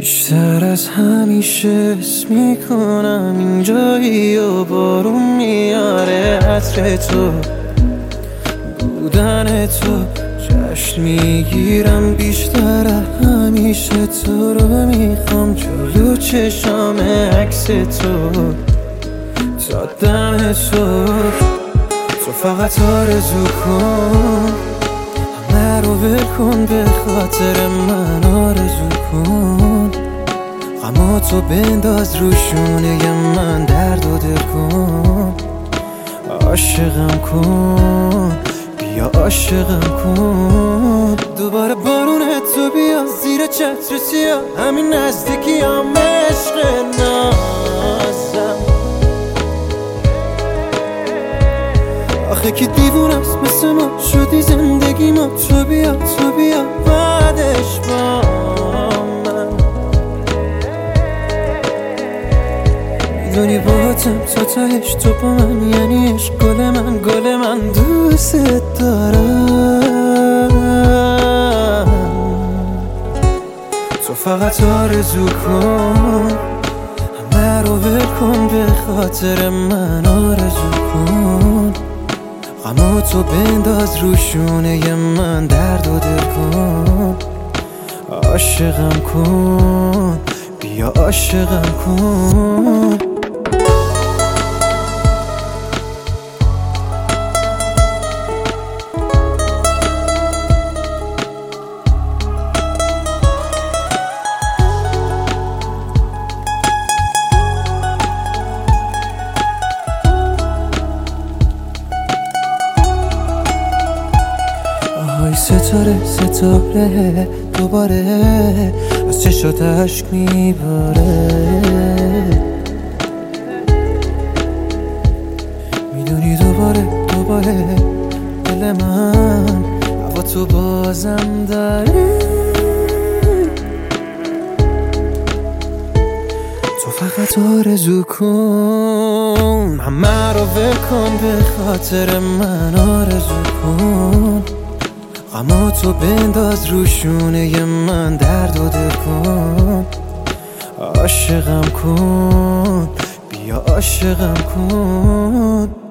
بیشتر از همیشه حس میکنم اینجایی و بارون میاره عطر تو بودن تو جشن میگیرم بیشتر همیشه تو رو میخوام جلو چشام عکس تو تا دم تو فقط آرزو کن همه رو ول کن به خاطر من آرزو کن غماتو بنداز رو شونه من درد و دل کن عاشقم کن بیا عاشقم کن دوباره بارون تو بیا زیر چتر سیاه همین نزدیکی هم عشق نازم آخه که دیوونست مثل ما شدی زندگی ما تو بیا بعدش با من میدونی باهاتم تا تهش تو با من یعنی عشق گل من دوست دارم تو فقط آرزو کن همه رو ول کن به خاطر من آرزو کن غماتو بنداز رو شونه من درد و دل کن عاشقم کن بیا عاشقم کن ستاره دوباره از چشات عشق میباره میدونی دوباره دل من هوا تو بازم داره تو فقط آرزو کن همه رو ول کن به خاطر من آرزو کن غماتو بنداز رو شونه من درد و دل کن عاشقم کن بیا عاشقم کن